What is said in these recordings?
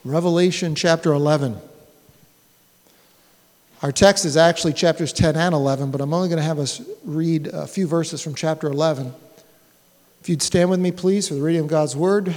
Revelation chapter 11. Our text is actually chapters 10 and 11, but I'm only going to have us read a few verses from chapter 11. If you'd stand with me, please, for the reading of God's Word.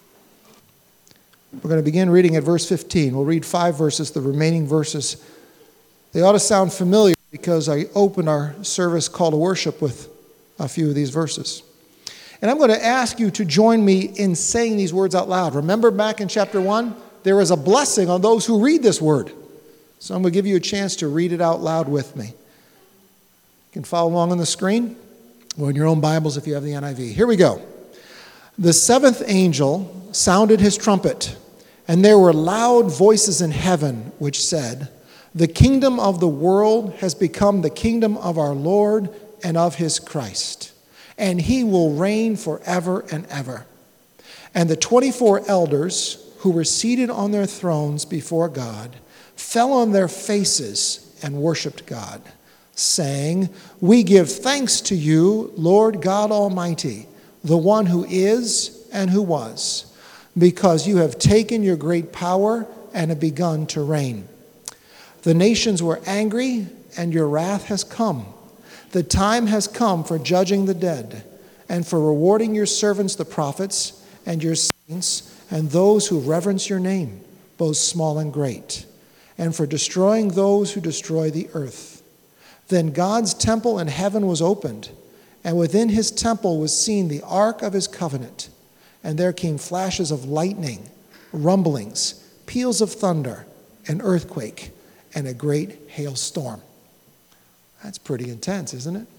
We're going to begin reading at verse 15. We'll read 5 verses, the remaining verses. They ought to sound familiar because I opened our service call to worship with a few of these verses. And I'm going to ask you to join me in saying these words out loud. Remember back in chapter 1, there is a blessing on those who read this word. So I'm going to give you a chance to read it out loud with me. You can follow along on the screen or in your own Bibles if you have the NIV. Here we go. The seventh angel sounded his trumpet, and there were loud voices in heaven which said, "The kingdom of the world has become the kingdom of our Lord and of his Christ, and he will reign forever and ever." And the 24 elders who were seated on their thrones before God fell on their faces and worshiped God, saying, "We give thanks to you, Lord God Almighty, the one who is and who was, because you have taken your great power and have begun to reign. The nations were angry, and your wrath has come. The time has come for judging the dead, and for rewarding your servants the prophets, and your saints, and those who reverence your name, both small and great, and for destroying those who destroy the earth." Then God's temple in heaven was opened, and within his temple was seen the ark of his covenant. And there came flashes of lightning, rumblings, peals of thunder, an earthquake, and a great hailstorm. That's pretty intense, isn't it?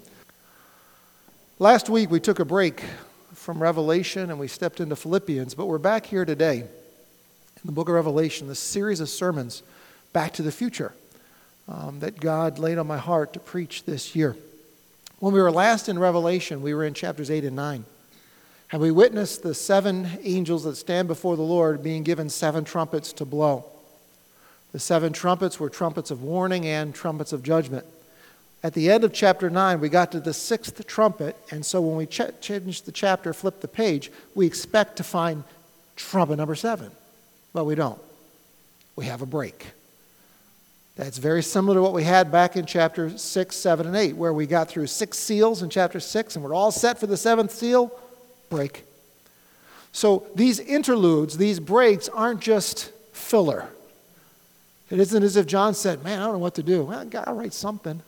Last week we took a break from Revelation and we stepped into Philippians, but we're back here today in the book of Revelation, this series of sermons, Back to the Future, that God laid on my heart to preach this year. When we were last in Revelation, we were in chapters 8 and 9. And we witnessed the 7 angels that stand before the Lord being given 7 trumpets to blow. The 7 trumpets were trumpets of warning and trumpets of judgment. At the end of chapter 9, we got to the 6th trumpet, and so when we change the chapter, flip the page, we expect to find trumpet number 7. But we don't. We have a break. That's very similar to what we had back in chapter 6, 7, and 8, where we got through 6 seals in chapter 6, and we're all set for the 7th seal. Break. So these interludes, these breaks, aren't just filler. It isn't as if John said, "Man, I don't know what to do." Well, God, I'll write something.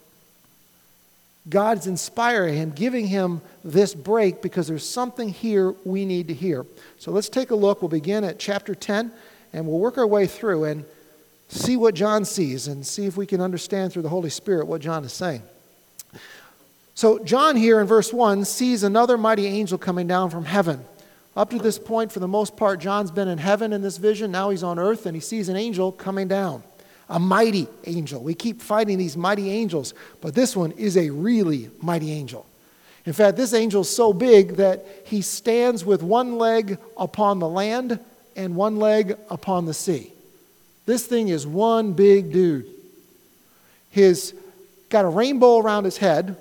God's inspiring him, giving him this break because there's something here we need to hear. So let's take a look. We'll begin at chapter 10, and we'll work our way through and see what John sees and see if we can understand through the Holy Spirit what John is saying. So John here in verse 1 sees another mighty angel coming down from heaven. Up to this point, for the most part, John's been in heaven in this vision. Now he's on earth, and he sees an angel coming down. A mighty angel. We keep finding these mighty angels, but this one is a really mighty angel. In fact, this angel is so big that he stands with one leg upon the land and one leg upon the sea. This thing is one big dude. He's got a rainbow around his head.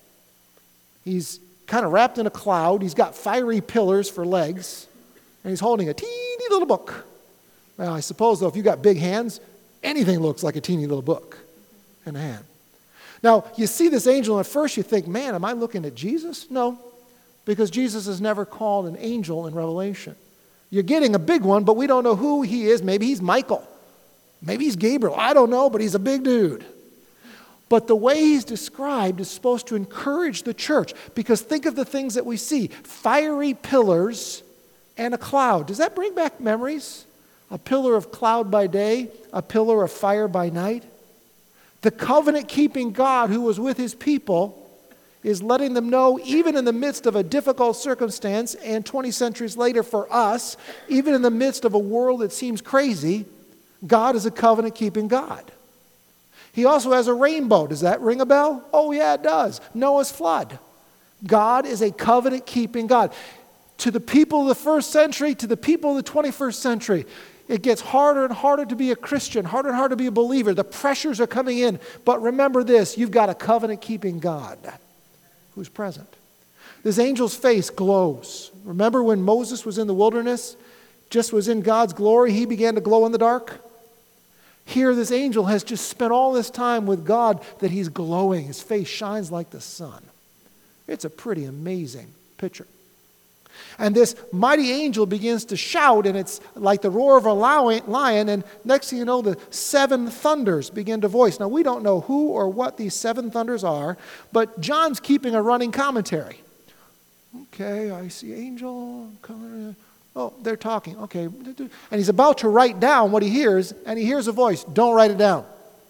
He's kind of wrapped in a cloud. He's got fiery pillars for legs, and he's holding a teeny little book. Well, I suppose, though, if you've got big hands, anything looks like a teeny little book in a hand. Now, you see this angel, and at first you think, man, am I looking at Jesus? No, because Jesus is never called an angel in Revelation. You're getting a big one, but we don't know who he is. Maybe he's Michael. Maybe he's Gabriel. I don't know, but he's a big dude. But the way he's described is supposed to encourage the church, because think of the things that we see. Fiery pillars and a cloud. Does that bring back memories? A pillar of cloud by day, a pillar of fire by night. The covenant-keeping God who was with his people is letting them know, even in the midst of a difficult circumstance, and 20 centuries later for us, even in the midst of a world that seems crazy, God is a covenant-keeping God. He also has a rainbow. Does that ring a bell? Oh, yeah, it does. Noah's flood. God is a covenant-keeping God. To the people of the first century, to the people of the 21st century, it gets harder and harder to be a Christian, harder and harder to be a believer. The pressures are coming in. But remember this, you've got a covenant-keeping God who's present. This angel's face glows. Remember when Moses was in the wilderness? just was in God's glory, he began to glow in the dark. Here, this angel has just spent all this time with God that he's glowing. His face shines like the sun. It's a pretty amazing picture. And this mighty angel begins to shout, and it's like the roar of a lion, and next thing you know, the seven thunders begin to voice. Now, we don't know who or what these seven thunders are, but John's keeping a running commentary. Okay, I see angel. Oh, they're talking. Okay. And he's about to write down what he hears, and he hears a voice. Don't write it down.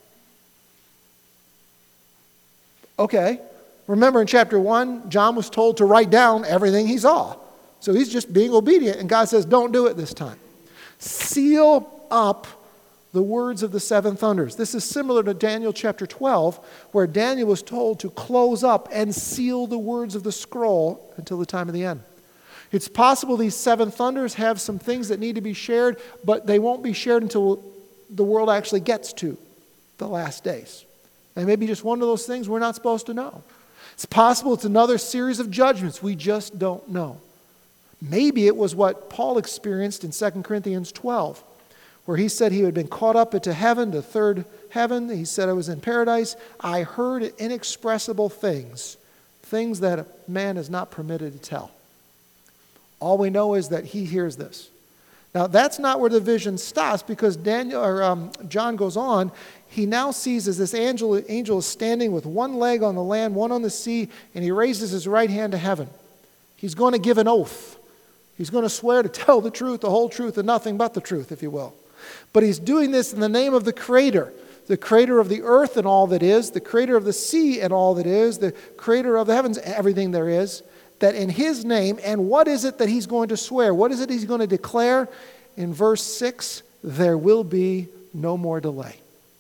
Okay. Remember in chapter 1, John was told to write down everything he saw. So he's just being obedient, and God says, don't do it this time. Seal up the words of the seven thunders. This is similar to Daniel chapter 12, where Daniel was told to close up and seal the words of the scroll until the time of the end. It's possible these seven thunders have some things that need to be shared, but they won't be shared until the world actually gets to the last days. And maybe just one of those things we're not supposed to know. It's possible it's another series of judgments. We just don't know. Maybe it was what Paul experienced in 2 Corinthians 12, where he said he had been caught up into heaven, the third heaven. He said, I was in paradise. I heard inexpressible things, things that man is not permitted to tell. All we know is that he hears this. Now, that's not where the vision stops, because John goes on. He now sees as this angel is standing with one leg on the land, one on the sea, and he raises his right hand to heaven. He's going to give an oath. He's going to swear to tell the truth, the whole truth, and nothing but the truth, if you will. But he's doing this in the name of the Creator of the earth and all that is, the Creator of the sea and all that is, the Creator of the heavens and everything there is, that in his name, and what is it that he's going to swear? What is it he's going to declare? In verse 6, there will be no more delay.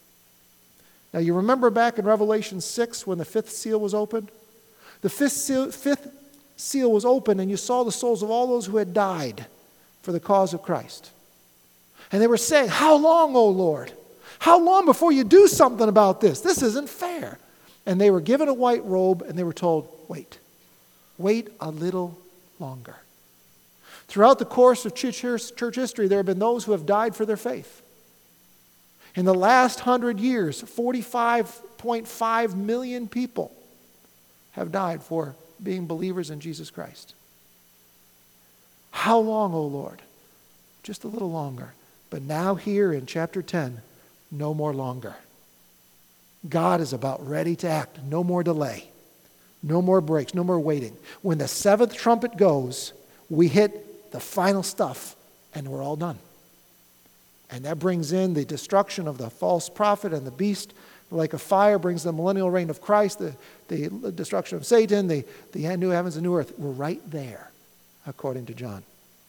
Now you remember back in Revelation 6 when the fifth seal was opened? The fifth seal was opened, and you saw the souls of all those who had died for the cause of Christ. And they were saying, how long, O Lord? How long before you do something about this? This isn't fair. And they were given a white robe, and they were told, wait a little longer. Throughout the course of church history, there have been those who have died for their faith. In the last 100 years, 45.5 million people have died for being believers in Jesus Christ. How long, O Lord? Just a little longer. But now here in chapter 10, no more longer. God is about ready to act. No more delay. No more breaks. No more waiting. When the seventh trumpet goes, we hit the final stuff and we're all done. And that brings in the destruction of the false prophet and the beast. Like a fire brings the millennial reign of Christ, the destruction of Satan, the new heavens and new earth. We're right there, according to John.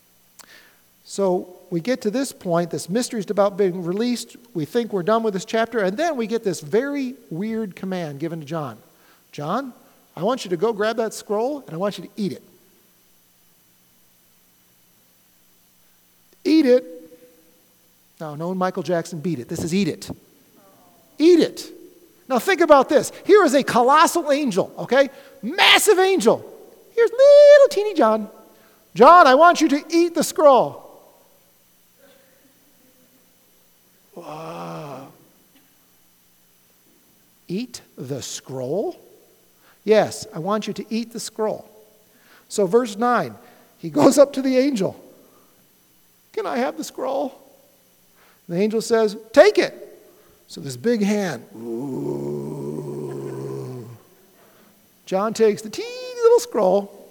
So we get to this point, this mystery is about being released. We think we're done with this chapter, and then we get this very weird command given to John. John, I want you to go grab that scroll, and I want you to eat it. Eat it. No, no Michael Jackson beat it. This is eat it. Eat it. Now think about this. Here is a colossal angel, okay? Massive angel. Here's little teeny John. John, I want you to eat the scroll. Wow. Eat the scroll? Yes, I want you to eat the scroll. So verse 9, he goes up to the angel. Can I have the scroll? The angel says, take it. So this big hand. Ooh. John takes the teeny little scroll.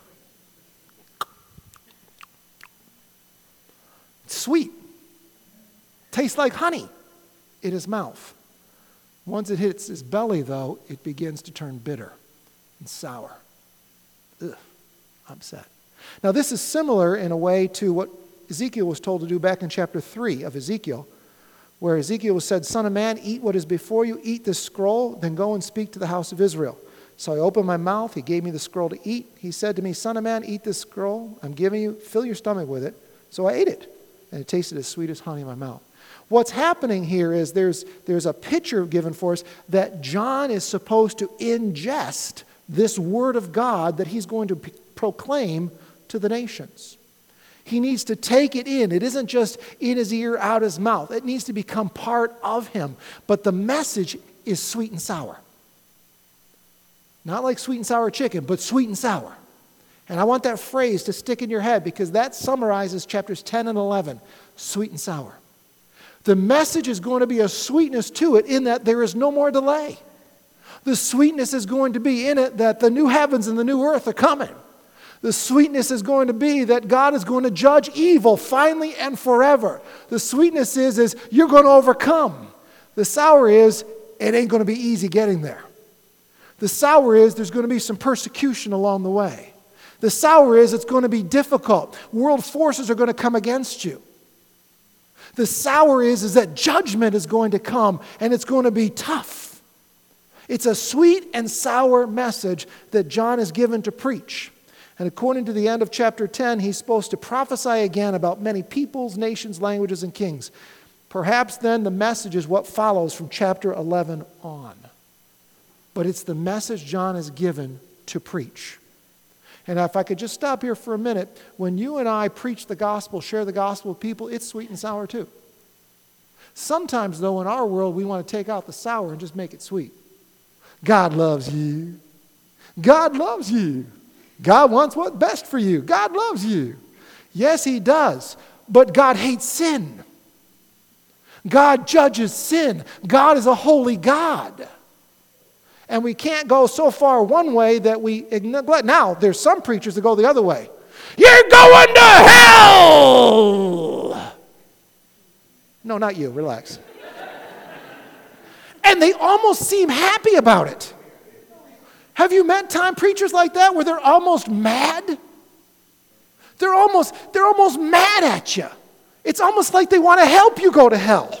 It's sweet. Tastes like honey in his mouth. Once it hits his belly, though, it begins to turn bitter and sour. Ugh, upset. Now, this is similar in a way to what Ezekiel was told to do back in chapter 3 of Ezekiel, where Ezekiel was said, Son of man, eat what is before you, eat this scroll, then go and speak to the house of Israel. So I opened my mouth, he gave me the scroll to eat. He said to me, Son of man, eat this scroll, I'm giving you, fill your stomach with it. So I ate it, and it tasted as sweet as honey in my mouth. What's happening here is there's a picture given for us that John is supposed to ingest this word of God that he's going to proclaim to the nations. He needs to take it in. It isn't just in his ear, out his mouth. It needs to become part of him. But the message is sweet and sour. Not like sweet and sour chicken, but sweet and sour. And I want that phrase to stick in your head because that summarizes chapters 10 and 11, sweet and sour. The message is going to be a sweetness to it in that there is no more delay. The sweetness is going to be in it that the new heavens and the new earth are coming. The sweetness is going to be that God is going to judge evil finally and forever. The sweetness is you're going to overcome. The sour is it ain't going to be easy getting there. The sour is there's going to be some persecution along the way. The sour is it's going to be difficult. World forces are going to come against you. The sour is that judgment is going to come and it's going to be tough. It's a sweet and sour message that John is given to preach. And according to the end of chapter 10, he's supposed to prophesy again about many peoples, nations, languages, and kings. Perhaps then the message is what follows from chapter 11 on. But it's the message John is given to preach. And if I could just stop here for a minute, when you and I preach the gospel, share the gospel with people, it's sweet and sour too. Sometimes, though, in our world, we want to take out the sour and just make it sweet. God loves you. God loves you. God wants what's best for you. God loves you. Yes, he does. But God hates sin. God judges sin. God is a holy God. And we can't go so far one way that we neglect. Now, there's some preachers that go the other way. You're going to hell! No, not you. Relax. And they almost seem happy about it. Have you met time preachers like that where they're almost mad? They're almost mad at you. It's almost like they want to help you go to hell.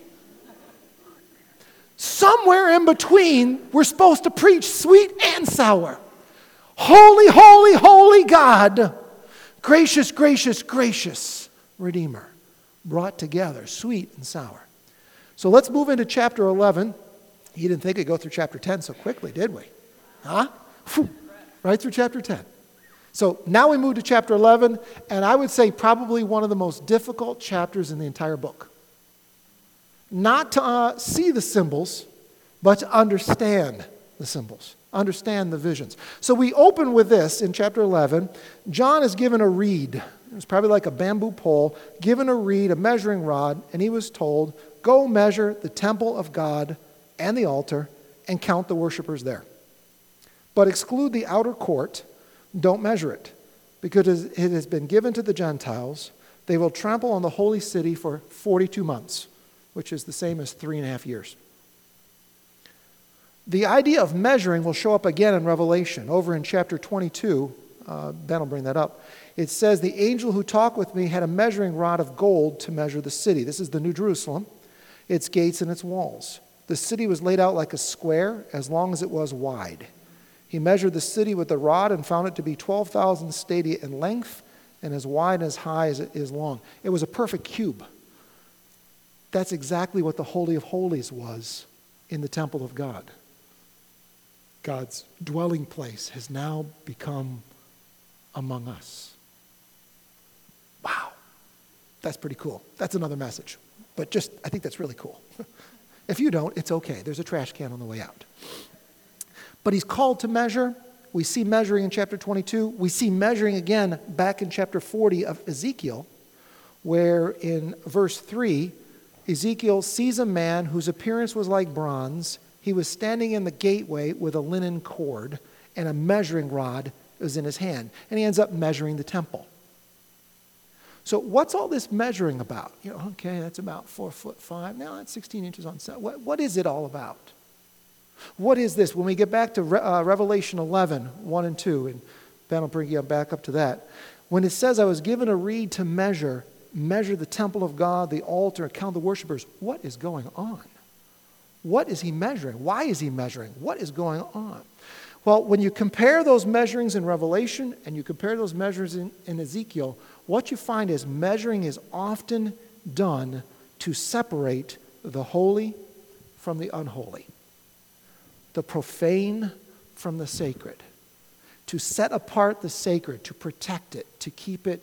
Somewhere in between, we're supposed to preach sweet and sour. Holy, holy, holy God. Gracious, gracious, gracious Redeemer. Brought together, sweet and sour. So let's move into chapter 11. You didn't think it'd go through chapter 10 so quickly, did we? Huh? Right through chapter 10. So now we move to chapter 11, and I would say probably one of the most difficult chapters in the entire book. Not to see the symbols, but to understand the symbols, understand the visions. So we open with this in chapter 11. John is given a reed. It was probably like a bamboo pole, given a reed, a measuring rod, and he was told, go measure the temple of God and the altar and count the worshipers there. But exclude the outer court, don't measure it, because it has been given to the Gentiles. They will trample on the holy city for 42 months, which is the same as 3.5 years. The idea of measuring will show up again in Revelation. Over in chapter 22, Ben will bring that up. It says, the angel who talked with me had a measuring rod of gold to measure the city. This is the New Jerusalem, its gates and its walls. The city was laid out like a square, as long as it was wide. He measured the city with the rod and found it to be 12,000 stadia in length and as wide and as high as it is long. It was a perfect cube. That's exactly what the Holy of Holies was in the temple of God. God's dwelling place has now become among us. Wow. That's pretty cool. That's another message. But I think that's really cool. If you don't, it's okay. There's a trash can on the way out. But he's called to measure. We see measuring in chapter 22. We see measuring again back in chapter 40 of Ezekiel, where in verse 3, Ezekiel sees a man whose appearance was like bronze. He was standing in the gateway with a linen cord, and a measuring rod was in his hand. And he ends up measuring the temple. So what's all this measuring about? Okay, that's about 4'5". Now that's 16 inches on set. What is it all about? What is this? When we get back to Revelation 11, 1 and 2, and Ben will bring you back up to that. When it says, I was given a reed to measure the temple of God, the altar, and count the worshipers, what is going on? What is he measuring? Why is he measuring? What is going on? Well, when you compare those measurings in Revelation and you compare those measures in Ezekiel, what you find is measuring is often done to separate the holy from the unholy, the profane from the sacred, to set apart the sacred, to protect it, to keep it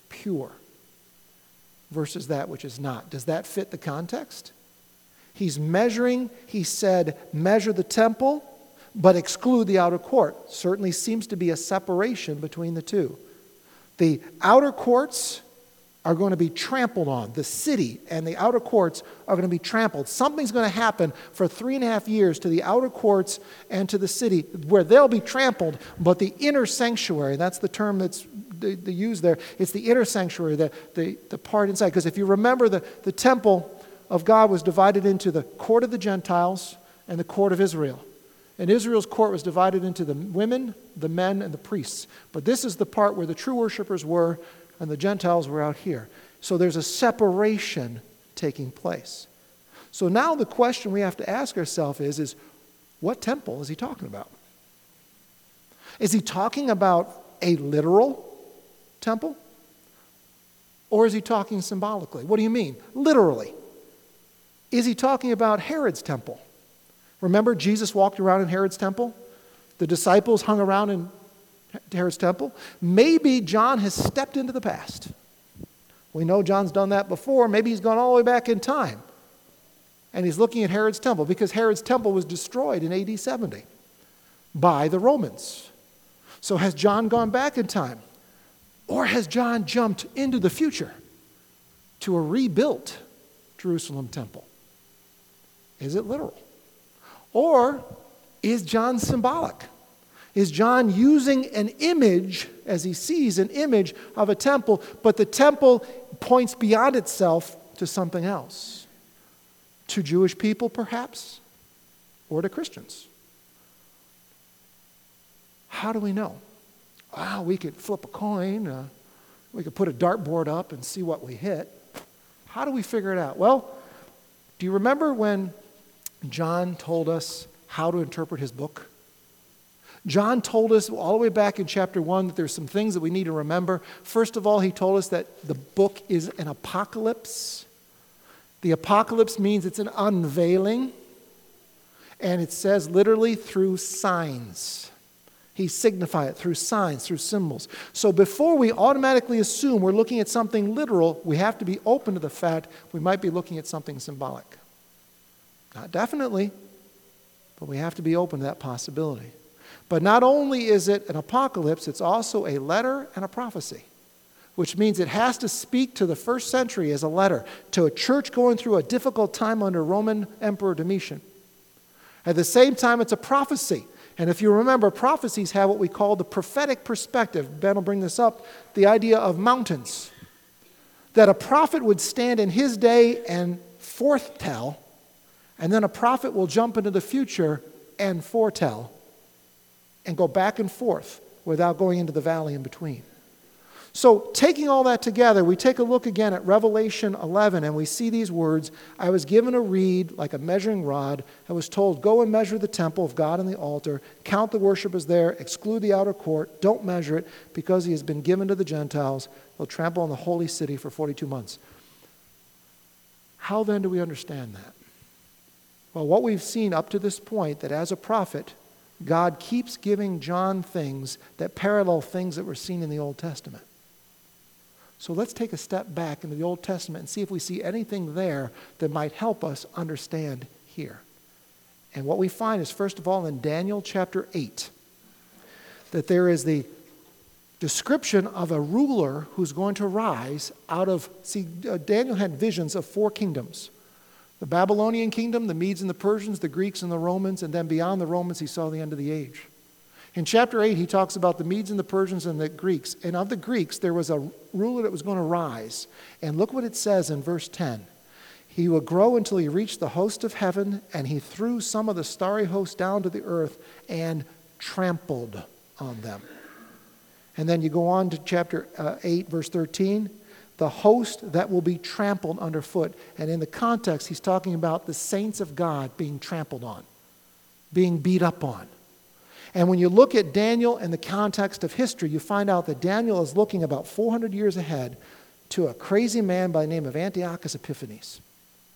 pure versus that which is not. Does that fit the context? He's measuring, he said, measure the temple, but exclude the outer court. Certainly seems to be a separation between the two. The outer courts are going to be trampled on. The city and the outer courts are going to be trampled. Something's going to happen for 3.5 years to the outer courts and to the city where they'll be trampled, but the inner sanctuary, that's the term that's they use there, it's the inner sanctuary, the part inside. Because if you remember, the temple of God was divided into the court of the Gentiles and the court of Israel. And Israel's court was divided into the women, the men, and the priests. But this is the part where the true worshipers were, and the Gentiles were out here. So there's a separation taking place. So now the question we have to ask ourselves is what temple is he talking about? Is he talking about a literal temple? Or is he talking symbolically? What do you mean? Literally. Is he talking about Herod's temple? Remember, Jesus walked around in Herod's temple? The disciples hung around in Herod's temple. Maybe John has stepped into the past. We know John's done that before. Maybe he's gone all the way back in time. And he's looking at Herod's temple because Herod's temple was destroyed in AD 70 by the Romans. So has John gone back in time? Or has John jumped into the future to a rebuilt Jerusalem temple? Is it literal? Or is John symbolic? Is John using an image, as he sees an image of a temple, but the temple points beyond itself to something else? To Jewish people, perhaps? Or to Christians? How do we know? Well, we could flip a coin. We could put a dartboard up and see what we hit. How do we figure it out? Well, do you remember when John told us how to interpret his book? John told us all the way back in chapter 1 that there's some things that we need to remember. First of all, he told us that the book is an apocalypse. The apocalypse means it's an unveiling. And it says literally through signs. He signified it through signs, through symbols. So before we automatically assume we're looking at something literal, we have to be open to the fact we might be looking at something symbolic. Not definitely, but we have to be open to that possibility. But not only is it an apocalypse, it's also a letter and a prophecy, which means it has to speak to the first century as a letter, to a church going through a difficult time under Roman Emperor Domitian. At the same time, it's a prophecy. And if you remember, prophecies have what we call the prophetic perspective. Ben will bring this up, the idea of mountains. That a prophet would stand in his day and foretell, and then a prophet will jump into the future and foretell, and go back and forth without going into the valley in between. So taking all that together, we take a look again at Revelation 11, and we see these words, I was given a reed like a measuring rod. I was told, go and measure the temple of God and the altar, count the worshipers there, exclude the outer court, don't measure it, because he has been given to the Gentiles. They'll trample on the holy city for 42 months. How then do we understand that? Well, what we've seen up to this point, that as a prophet, God keeps giving John things that parallel things that were seen in the Old Testament. So let's take a step back into the Old Testament and see if we see anything there that might help us understand here. And what we find is, first of all, in Daniel chapter 8, that there is the description of a ruler who's going to rise out of, Daniel had visions of 4 kingdoms. The Babylonian kingdom, the Medes and the Persians, the Greeks and the Romans, and then beyond the Romans, he saw the end of the age. In chapter 8, he talks about the Medes and the Persians and the Greeks. And of the Greeks, there was a ruler that was going to rise. And look what it says in verse 10. He would grow until he reached the host of heaven, and he threw some of the starry host down to the earth and trampled on them. And then you go on to chapter 8, verse 13. The host that will be trampled underfoot. And in the context, he's talking about the saints of God being trampled on, being beat up on. And when you look at Daniel in the context of history, you find out that Daniel is looking about 400 years ahead to a crazy man by the name of Antiochus Epiphanes.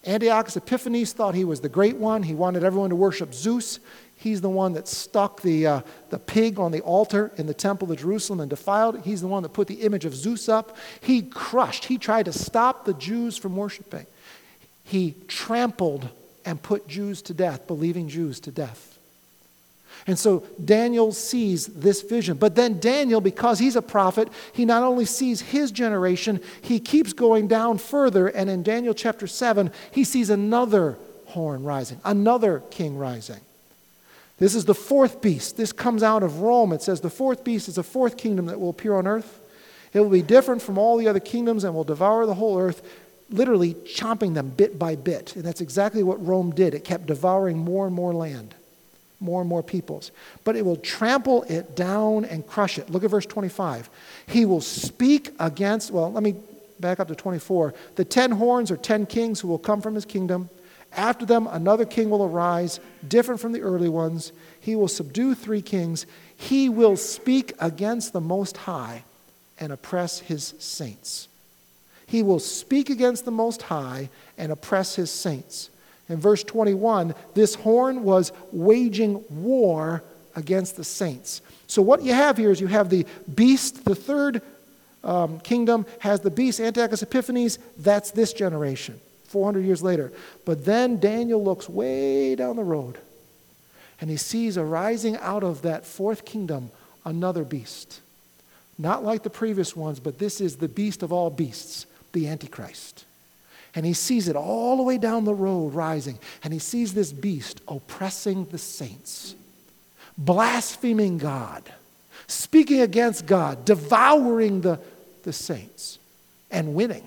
Antiochus Epiphanes thought he was the great one. He wanted everyone to worship Zeus. He's the one that stuck the pig on the altar in the temple of Jerusalem and defiled it. He's the one that put the image of Zeus up. He tried to stop the Jews from worshiping. He trampled and put Jews to death, believing Jews to death. And so Daniel sees this vision. But then Daniel, because he's a prophet, he not only sees his generation, he keeps going down further. And in Daniel chapter 7, he sees another horn rising, another king rising. This is the fourth beast. This comes out of Rome. It says the fourth beast is a fourth kingdom that will appear on earth. It will be different from all the other kingdoms and will devour the whole earth, literally chomping them bit by bit. And that's exactly what Rome did. It kept devouring more and more land, more and more peoples. But it will trample it down and crush it. Look at verse 25. He will speak against, well, let me back up to 24. The 10 horns are 10 kings who will come from his kingdom. After them, another king will arise, different from the early ones. He will subdue 3 kings. He will speak against the Most High and oppress his saints. He will speak against the Most High and oppress his saints. In verse 21, this horn was waging war against the saints. So what you have here is you have the beast, the third kingdom has the beast, Antiochus Epiphanes. That's this generation, 400 years later. But then Daniel looks way down the road, and he sees arising out of that fourth kingdom another beast. Not like the previous ones, but this is the beast of all beasts, the Antichrist. And he sees it all the way down the road rising. And he sees this beast oppressing the saints, blaspheming God, speaking against God, devouring the saints, and winning.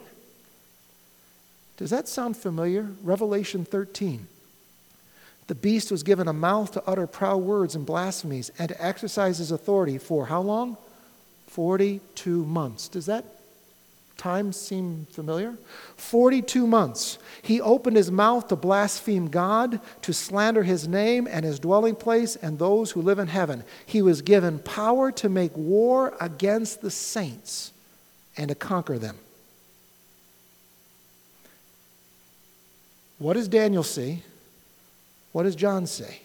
Does that sound familiar? Revelation 13. The beast was given a mouth to utter proud words and blasphemies and to exercise his authority for how long? 42 months. Does that time seem familiar? 42 months. He opened his mouth to blaspheme God, to slander his name and his dwelling place and those who live in heaven. He was given power to make war against the saints and to conquer them. What does Daniel see? What does John see?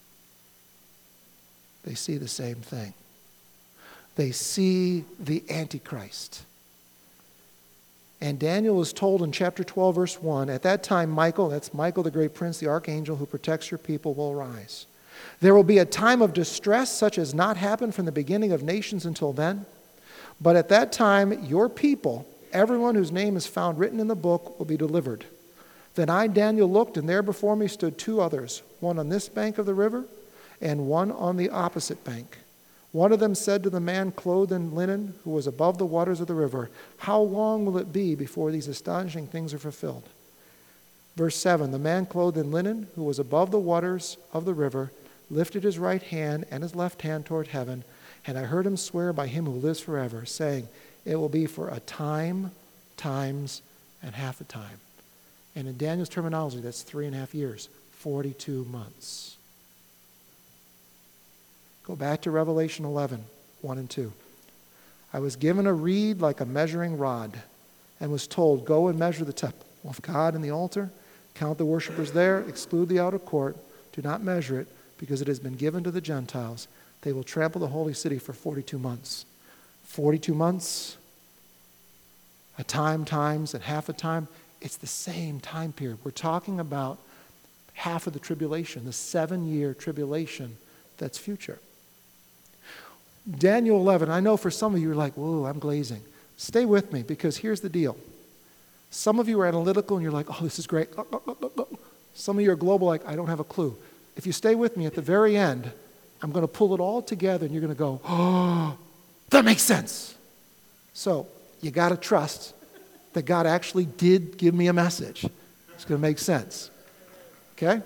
They see the same thing. They see the Antichrist. And Daniel was told in chapter 12, verse 1, at that time Michael, that's Michael the great prince, the archangel who protects your people, will rise. There will be a time of distress such as not happened from the beginning of nations until then. But at that time your people, everyone whose name is found written in the book, will be delivered. Then I, Daniel, looked, and there before me stood 2 others, one on this bank of the river and one on the opposite bank. One of them said to the man clothed in linen who was above the waters of the river, how long will it be before these astonishing things are fulfilled? Verse 7, the man clothed in linen who was above the waters of the river lifted his right hand and his left hand toward heaven, and I heard him swear by him who lives forever, saying, it will be for a time, times, and half a time. And in Daniel's terminology, that's 3.5 years, 42 months. Go back to Revelation 11, 1 and 2. I was given a reed like a measuring rod and was told, go and measure the temple of God and the altar, count the worshipers there, exclude the outer court, do not measure it, because it has been given to the Gentiles. They will trample the holy city for 42 months. 42 months, a time, times, and half a time. It's the same time period. We're talking about half of the tribulation, the 7-year tribulation that's future. Daniel 11, I know for some of you are like, whoa, I'm glazing. Stay with me, because here's the deal. Some of you are analytical and you're like, oh, this is great. Some of you are global, like, I don't have a clue. If you stay with me at the very end, I'm going to pull it all together and you're going to go, oh, that makes sense. So you got to trust that God actually did give me a message. It's going to make sense. Okay?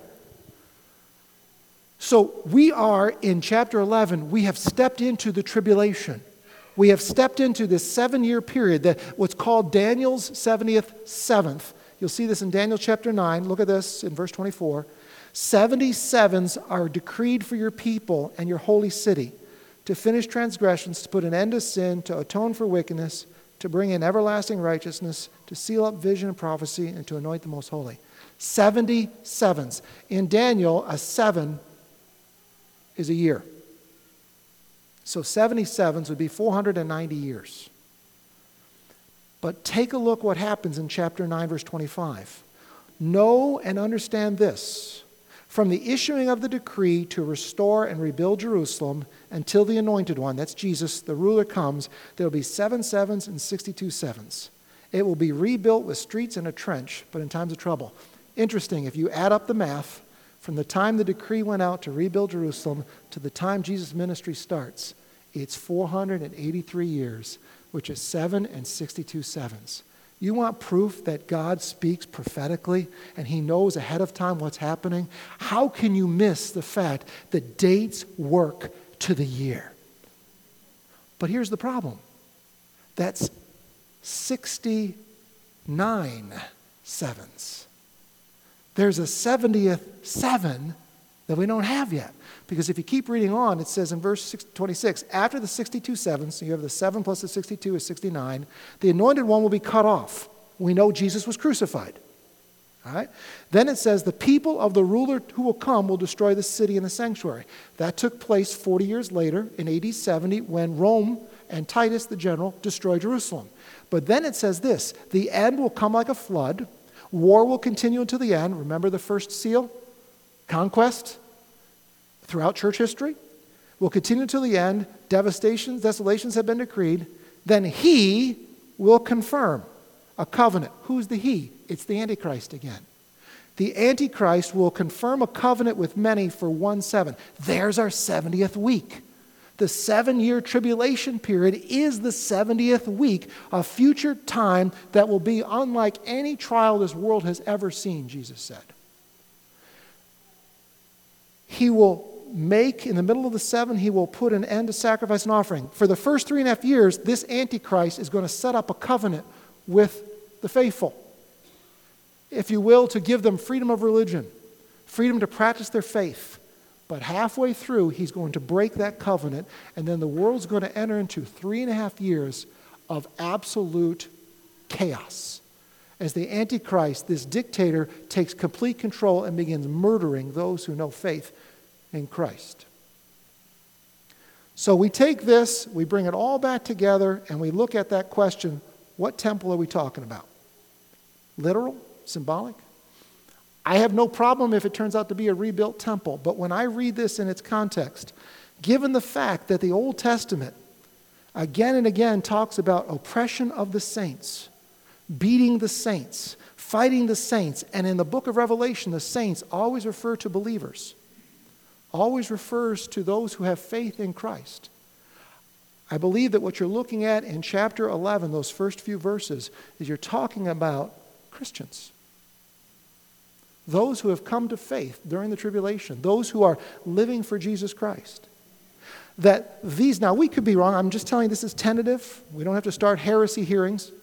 So we are in chapter 11, we have stepped into the tribulation. We have stepped into this 7-year period, that what's called Daniel's 70th seventh. You'll see this in Daniel chapter 9. Look at this in verse 24. 77s are decreed for your people and your holy city, to finish transgressions, to put an end to sin, to atone for wickedness, to bring in everlasting righteousness, to seal up vision and prophecy, and to anoint the most holy. 70 sevens. In Daniel, a 7 is a year. So 70 sevens would be 490 years. But take a look what happens in chapter 9, verse 25. Know and understand this. From the issuing of the decree to restore and rebuild Jerusalem until the anointed one, that's Jesus, the ruler, comes, there will be 7 sevens and 62 sevens. It will be rebuilt with streets and a trench, but in times of trouble. Interesting, if you add up the math, from the time the decree went out to rebuild Jerusalem to the time Jesus' ministry starts, it's 483 years, which is 7 and 62 sevens. You want proof that God speaks prophetically and he knows ahead of time what's happening? How can you miss the fact that dates work to the year? But here's the problem. That's 69 sevens. There's a 70th 7 that we don't have yet. Because if you keep reading on, it says in verse 26, after the 62 sevens, so you have the 7 plus the 62 is 69, the anointed one will be cut off. We know Jesus was crucified. All right? Then it says, the people of the ruler who will come will destroy the city and the sanctuary. That took place 40 years later in AD 70 when Rome and Titus the general destroyed Jerusalem. But then it says this, the end will come like a flood. War will continue until the end. Remember the first seal? Conquest. Throughout church history, will continue till the end. Desolations have been decreed. Then he will confirm a covenant. Who's the he? It's the Antichrist again. The Antichrist will confirm a covenant with many for 1 7. There's our 70th week. The 7-year tribulation period is the 70th week, a future time that will be unlike any trial this world has ever seen, Jesus said. He will make, in the middle of the 7, he will put an end to sacrifice and offering. For the first 3.5 years, this Antichrist is going to set up a covenant with the faithful. If you will, to give them freedom of religion, freedom to practice their faith. But halfway through, he's going to break that covenant, and then the world's going to enter into 3.5 years of absolute chaos. As the Antichrist, this dictator, takes complete control and begins murdering those who know faith in Christ. So we take this, we bring it all back together, and we look at that question, what temple are we talking about? Literal? Symbolic? I have no problem if it turns out to be a rebuilt temple, but when I read this in its context, given the fact that the Old Testament again and again talks about oppression of the saints, beating the saints, fighting the saints, and in the book of Revelation, the saints always refer to believers, always refers to those who have faith in Christ. I believe that what you're looking at in chapter 11, those first few verses, is you're talking about Christians. Those who have come to faith during the tribulation, those who are living for Jesus Christ. That these, now we could be wrong, I'm just telling you this is tentative. We don't have to start heresy hearings.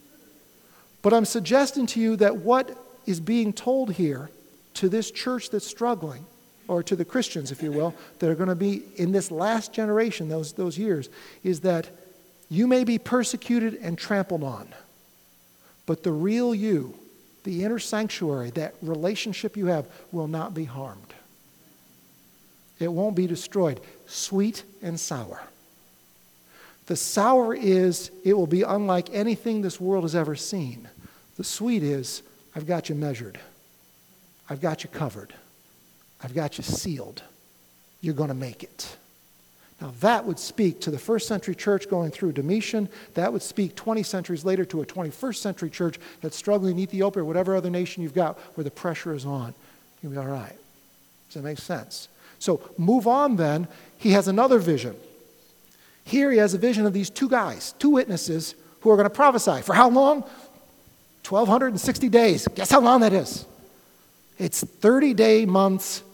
But I'm suggesting to you that what is being told here to this church that's struggling, or to the Christians, if you will, that are going to be in this last generation, those years, is that you may be persecuted and trampled on, but the real you, the inner sanctuary, that relationship you have, will not be harmed. It won't be destroyed. Sweet and sour. The sour is, it will be unlike anything this world has ever seen. The sweet is, I've got you measured. I've got you covered. I've got you sealed. You're going to make it. Now that would speak to the first century church going through Domitian. That would speak 20 centuries later to a 21st century church that's struggling in Ethiopia or whatever other nation you've got where the pressure is on. You'll be all right. Does that make sense? So move on then. He has another vision. Here he has a vision of these two guys, two witnesses who are going to prophesy. For how long? 1,260 days. Guess how long that is? It's 30-day months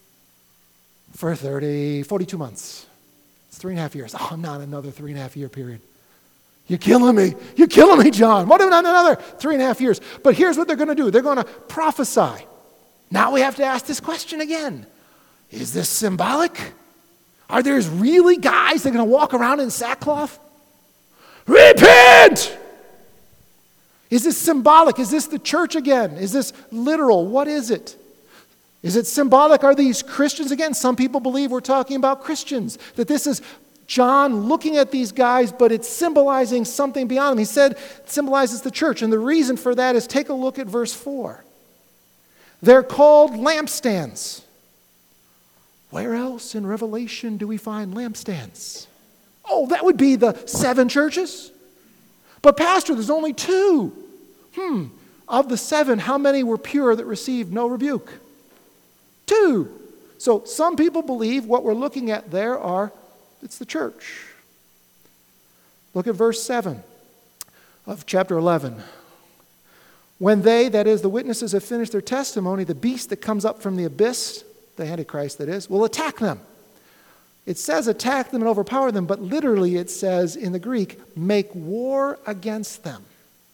for 42 months. It's 3.5 years. Oh, not another 3.5 year period. You're killing me. You're killing me, John. What about another 3.5 years? But here's what they're going to do. They're going to prophesy. Now we have to ask this question again. Is this symbolic? Are there really guys that are going to walk around in sackcloth? Repent! Is this symbolic? Is this the church again? Is this literal? What is it? Is it symbolic? Are these Christians again? Some people believe we're talking about Christians, that this is John looking at these guys, but it's symbolizing something beyond them. He said it symbolizes the church, and the reason for that is take a look at verse 4. They're called lampstands. Where else in Revelation do we find lampstands? Oh, that would be the 7 churches? But Pastor, there's only 2. Of the 7, how many were pure that received no rebuke? 2. So some people believe what we're looking at there it's the church. Look at verse 7 of chapter 11. When they, that is the witnesses, have finished their testimony, the beast that comes up from the abyss, the Antichrist that is, will attack them. It says attack them and overpower them, but literally it says in the Greek, make war against them.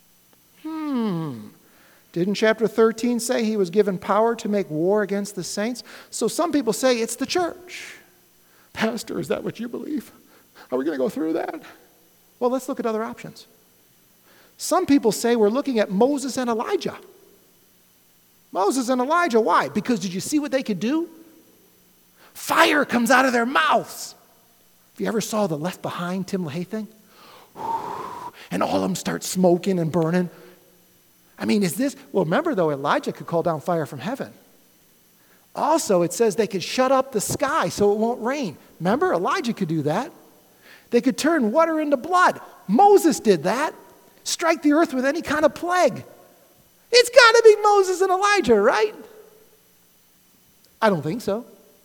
Didn't chapter 13 say he was given power to make war against the saints? So some people say it's the church. Pastor, is that what you believe? Are we going to go through that? Well, let's look at other options. Some people say we're looking at Moses and Elijah. Moses and Elijah, why? Because did you see what they could do? Fire comes out of their mouths. If you ever saw the Left Behind Tim LaHaye thing? And all of them start smoking and burning. I mean, well, remember though, Elijah could call down fire from heaven. Also, it says they could shut up the sky so it won't rain. Remember, Elijah could do that. They could turn water into blood. Moses did that. Strike the earth with any kind of plague. It's got to be Moses and Elijah, right? I don't think so.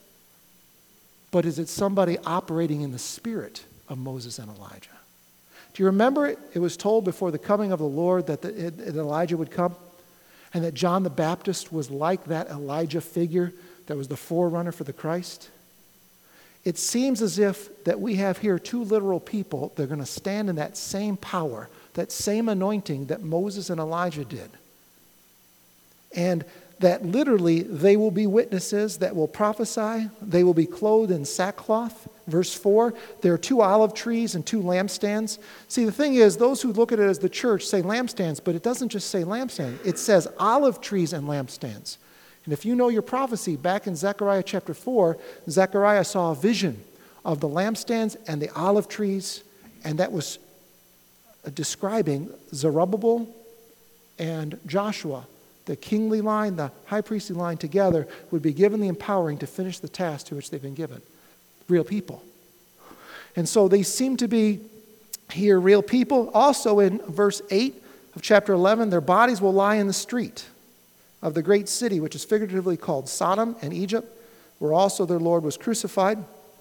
But is it somebody operating in the spirit of Moses and Elijah? Do you remember it was told before the coming of the Lord that Elijah would come? And that John the Baptist was like that Elijah figure that was the forerunner for the Christ? It seems as if that we have here 2 literal people that are going to stand in that same power, that same anointing that Moses and Elijah did. And that literally they will be witnesses that will prophesy. They will be clothed in sackcloth. Verse 4, there are 2 olive trees and 2 lampstands. See, the thing is, those who look at it as the church say lampstands, but it doesn't just say lampstands. It says olive trees and lampstands. And if you know your prophecy, back in Zechariah chapter 4, Zechariah saw a vision of the lampstands and the olive trees, and that was describing Zerubbabel and Joshua. The kingly line, the high priestly line together would be given the empowering to finish the task to which they've been given. Real people. And so they seem to be here real people. Also in verse 8 of chapter 11, their bodies will lie in the street of the great city, which is figuratively called Sodom and Egypt, where also their Lord was crucified.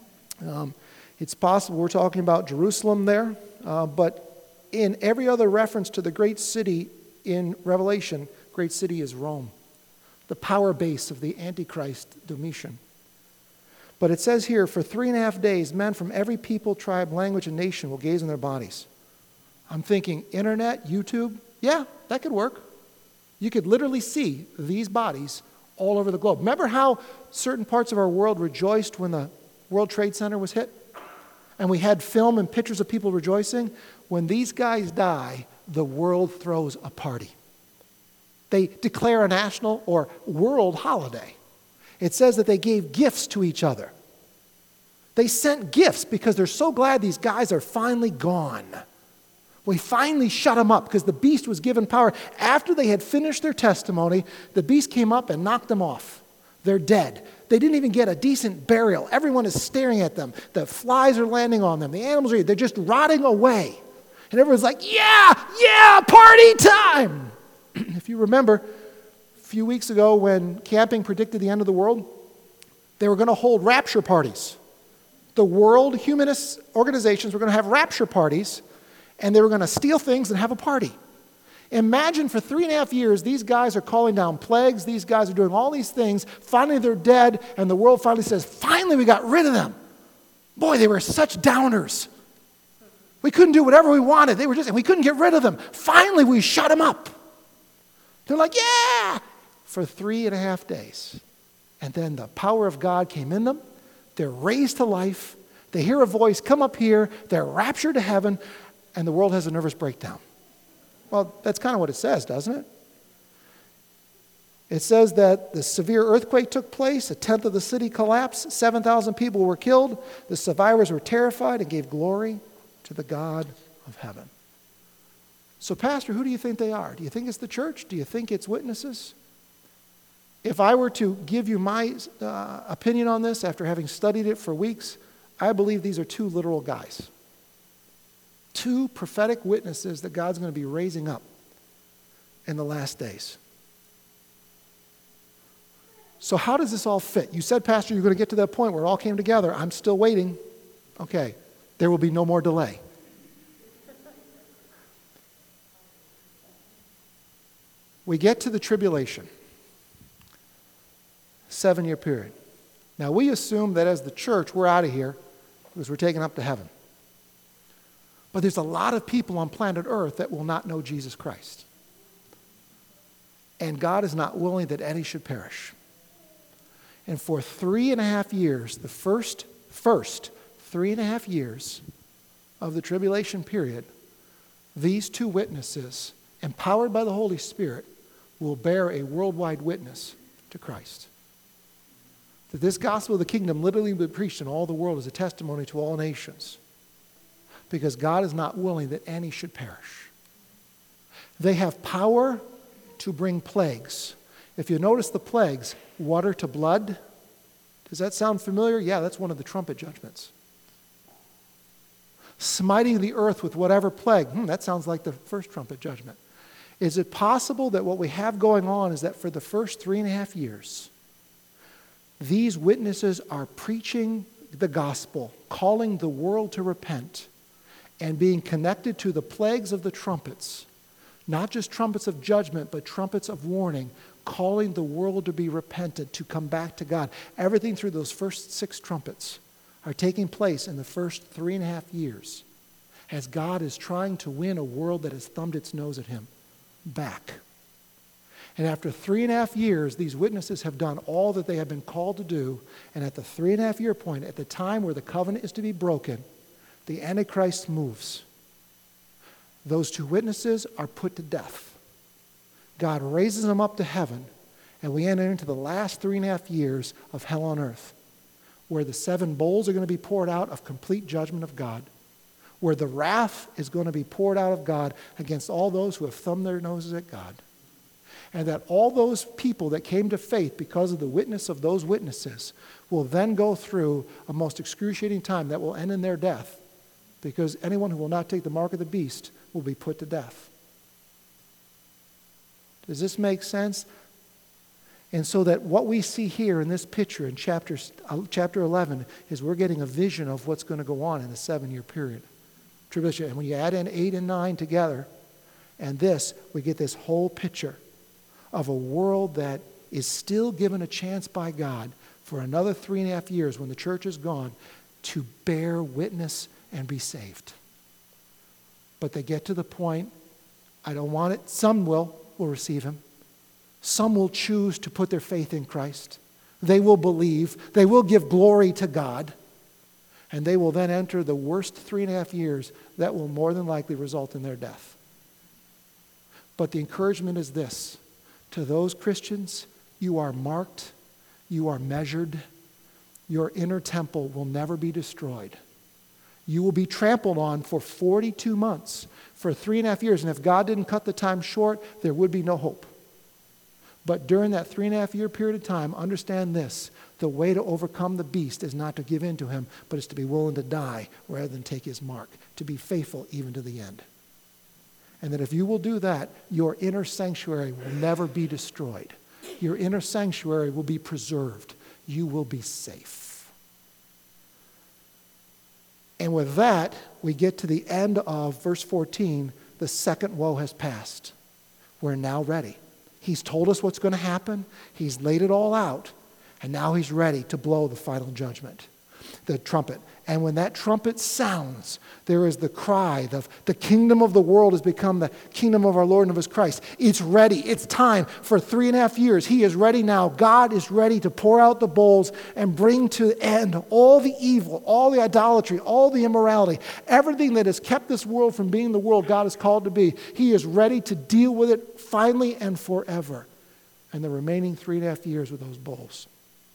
It's possible we're talking about Jerusalem there, but in every other reference to the great city in Revelation, great city is Rome, the power base of the Antichrist Domitian. But it says here, for 3.5 days, men from every people, tribe, language, and nation will gaze on their bodies. I'm thinking, internet, YouTube, yeah, that could work. You could literally see these bodies all over the globe. Remember how certain parts of our world rejoiced when the World Trade Center was hit? And we had film and pictures of people rejoicing? When these guys die, the world throws a party. They declare a national or world holiday. It says that they gave gifts to each other. They sent gifts because they're so glad these guys are finally gone. We finally shut them up because the beast was given power. After they had finished their testimony, the beast came up and knocked them off. They're dead. They didn't even get a decent burial. Everyone is staring at them. The flies are landing on them. The animals are, they're just rotting away. And everyone's like, yeah, party time. If you remember, a few weeks ago when camping predicted the end of the world, they were going to hold rapture parties. The world humanist organizations were going to have rapture parties, and they were going to steal things and have a party. Imagine for 3.5 years, these guys are calling down plagues. These guys are doing all these things. Finally, they're dead, and the world finally says, finally, we got rid of them. Boy, they were such downers. We couldn't do whatever we wanted. And we couldn't get rid of them. Finally, we shut them up. They're like, yeah, for 3.5 days. And then the power of God came in them. They're raised to life. They hear a voice, come up here. They're raptured to heaven, and the world has a nervous breakdown. Well, that's kind of what it says, doesn't it? It says that the severe earthquake took place, a tenth of the city collapsed, 7,000 people were killed, the survivors were terrified and gave glory to the God of heaven. So, Pastor, who do you think they are? Do you think it's the church? Do you think it's witnesses? If I were to give you my opinion on this after having studied it for weeks, I believe these are two literal guys. Two prophetic witnesses that God's going to be raising up in the last days. So how does this all fit? You said, Pastor, you're going to get to that point where it all came together. I'm still waiting. Okay, there will be no more delay. We get to the tribulation, 7-year period. Now, we assume that as the church, we're out of here because we're taken up to heaven. But there's a lot of people on planet Earth that will not know Jesus Christ. And God is not willing that any should perish. And for 3.5 years, the first 3.5 years of the tribulation period, these two witnesses, empowered by the Holy Spirit, will bear a worldwide witness to Christ. That this gospel of the kingdom literally will be preached in all the world as a testimony to all nations. Because God is not willing that any should perish. They have power to bring plagues. If you notice the plagues, water to blood, does that sound familiar? Yeah, that's one of the trumpet judgments. Smiting the earth with whatever plague, that sounds like the first trumpet judgment. Is it possible that what we have going on is that for the first 3.5 years, these witnesses are preaching the gospel, calling the world to repent, and being connected to the plagues of the trumpets, not just trumpets of judgment, but trumpets of warning, calling the world to be repentant, to come back to God. Everything through those first 6 trumpets are taking place in the first 3.5 years as God is trying to win a world that has thumbed its nose at him back. And after 3.5 years, these witnesses have done all that they have been called to do. And at the 3.5 year point, at the time where the covenant is to be broken, the Antichrist moves. Those two witnesses are put to death. God raises them up to heaven, and we enter into the last 3.5 years of hell on earth, where the 7 bowls are going to be poured out of complete judgment of God, where the wrath is going to be poured out of God against all those who have thumbed their noses at God. And that all those people that came to faith because of the witness of those witnesses will then go through a most excruciating time that will end in their death, because anyone who will not take the mark of the beast will be put to death. Does this make sense? And so that what we see here in this picture in chapter 11 is we're getting a vision of what's going to go on in the 7-year period. Tribulation. And when you add in 8 and 9 together, and this, we get this whole picture of a world that is still given a chance by God for another 3.5 years when the church is gone to bear witness and be saved. But they get to the point, I don't want it. Some will receive him. Some will choose to put their faith in Christ. They will believe. They will give glory to God. And they will then enter the worst 3.5 years that will more than likely result in their death. But the encouragement is this. To those Christians, you are marked, you are measured, your inner temple will never be destroyed. You will be trampled on for 42 months, for 3.5 years. And if God didn't cut the time short, there would be no hope. But during that 3.5 year period of time, understand this. The way to overcome the beast is not to give in to him, but is to be willing to die rather than take his mark, to be faithful even to the end. And that if you will do that, your inner sanctuary will never be destroyed. Your inner sanctuary will be preserved. You will be safe. And with that, we get to the end of verse 14. The second woe has passed. We're now ready. He's told us what's going to happen. He's laid it all out. And now he's ready to blow the final judgment. the trumpet. And when that trumpet sounds, there is the cry. The kingdom of the world has become the kingdom of our Lord and of his Christ. It's ready. It's time for 3.5 years. He is ready now. God is ready to pour out the bowls and bring to end all the evil, all the idolatry, all the immorality, everything that has kept this world from being the world God is called to be. He is ready to deal with it finally and forever. And the remaining 3.5 years with those bowls.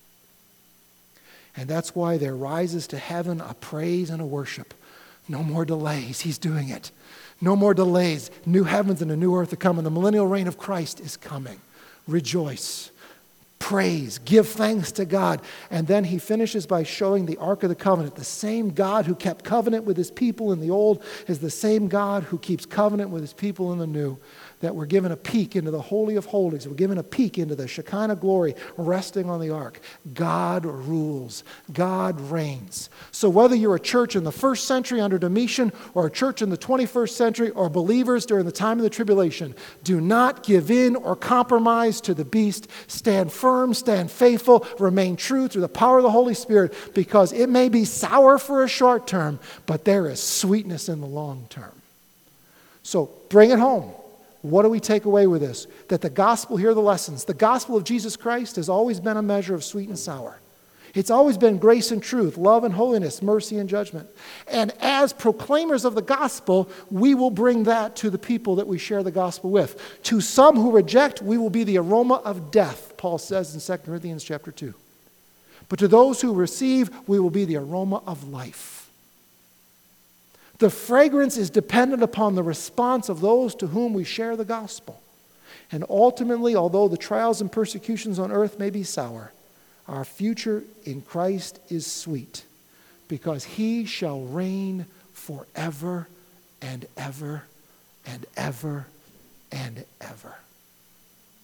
And that's why there rises to heaven a praise and a worship. No more delays. He's doing it. No more delays. New heavens and a new earth are coming. The millennial reign of Christ is coming. Rejoice. Praise. Give thanks to God. And then he finishes by showing the Ark of the Covenant. The same God who kept covenant with his people in the old is the same God who keeps covenant with his people in the new. That we're given a peek into the Holy of Holies. We're given a peek into the Shekinah glory resting on the ark. God rules. God reigns. So whether you're a church in the first century under Domitian or a church in the 21st century or believers during the time of the tribulation, do not give in or compromise to the beast. Stand firm, stand faithful, remain true through the power of the Holy Spirit, because it may be sour for a short term, but there is sweetness in the long term. So bring it home. What do we take away with this? That the gospel, here are the lessons. The gospel of Jesus Christ has always been a measure of sweet and sour. It's always been grace and truth, love and holiness, mercy and judgment. And as proclaimers of the gospel, we will bring that to the people that we share the gospel with. To some who reject, we will be the aroma of death, Paul says in 2 Corinthians chapter 2. But to those who receive, we will be the aroma of life. The fragrance is dependent upon the response of those to whom we share the gospel. And ultimately, although the trials and persecutions on earth may be sour, our future in Christ is sweet, because he shall reign forever and ever and ever and ever.